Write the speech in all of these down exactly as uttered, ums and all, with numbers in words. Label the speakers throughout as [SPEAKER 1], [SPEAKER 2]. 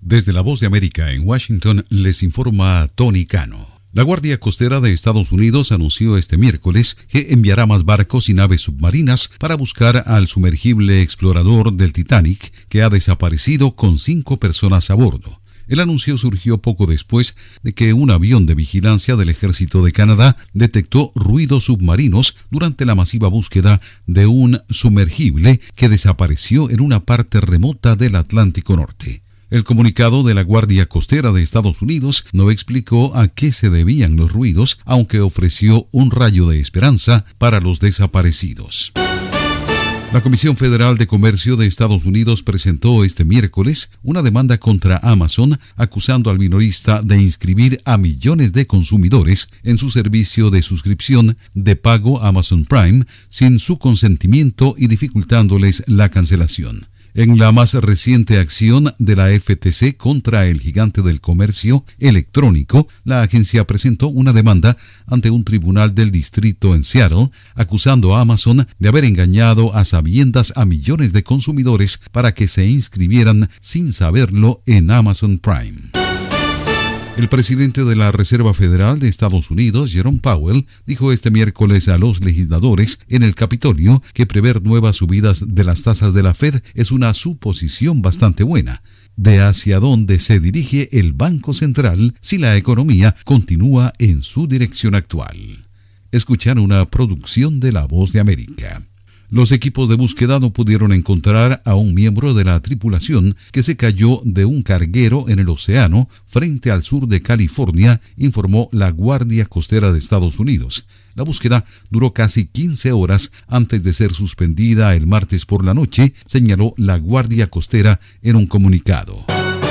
[SPEAKER 1] Desde la Voz de América en Washington les informa Tony Cano. La Guardia Costera de Estados Unidos anunció este miércoles que enviará más barcos y naves submarinas para buscar al sumergible explorador del Titanic, que ha desaparecido con cinco personas a bordo. El anuncio surgió poco después de que un avión de vigilancia del Ejército de Canadá detectó ruidos submarinos durante la masiva búsqueda de un sumergible que desapareció en una parte remota del Atlántico Norte. El comunicado de la Guardia Costera de Estados Unidos no explicó a qué se debían los ruidos, aunque ofreció un rayo de esperanza para los desaparecidos. La Comisión Federal de Comercio de Estados Unidos presentó este miércoles una demanda contra Amazon, acusando al minorista de inscribir a millones de consumidores en su servicio de suscripción de pago Amazon Prime sin su consentimiento y dificultándoles la cancelación. En la más reciente acción de la F T C contra el gigante del comercio electrónico, la agencia presentó una demanda ante un tribunal del distrito en Seattle, acusando a Amazon de haber engañado a sabiendas a millones de consumidores para que se inscribieran sin saberlo en Amazon Prime. El presidente de la Reserva Federal de Estados Unidos, Jerome Powell, dijo este miércoles a los legisladores en el Capitolio que prever nuevas subidas de las tasas de la Fed es una suposición bastante buena de hacia dónde se dirige el Banco Central si la economía continúa en su dirección actual. Escuchar una producción de La Voz de América. Los equipos de búsqueda no pudieron encontrar a un miembro de la tripulación que se cayó de un carguero en el océano frente al sur de California, informó la Guardia Costera de Estados Unidos. La búsqueda duró casi quince horas antes de ser suspendida el martes por la noche, señaló la Guardia Costera en un comunicado.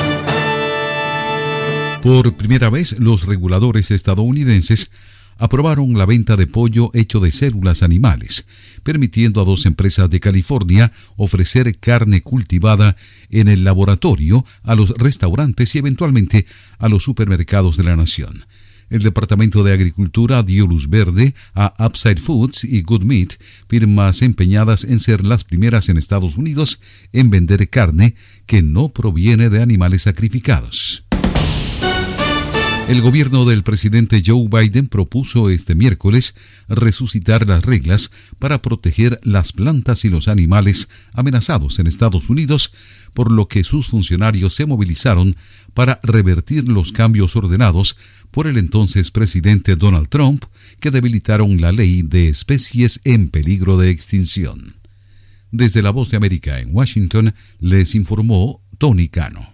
[SPEAKER 1] Por primera vez, los reguladores estadounidenses aprobaron la venta de pollo hecho de células animales, permitiendo a dos empresas de California ofrecer carne cultivada en el laboratorio a los restaurantes y eventualmente a los supermercados de la nación. El Departamento de Agricultura dio luz verde a Upside Foods y Good Meat, firmas empeñadas en ser las primeras en Estados Unidos en vender carne que no proviene de animales sacrificados. El gobierno del presidente Joe Biden propuso este miércoles resucitar las reglas para proteger las plantas y los animales amenazados en Estados Unidos, por lo que sus funcionarios se movilizaron para revertir los cambios ordenados por el entonces presidente Donald Trump, que debilitaron la ley de especies en peligro de extinción. Desde la Voz de América en Washington, les informó Tony Cano.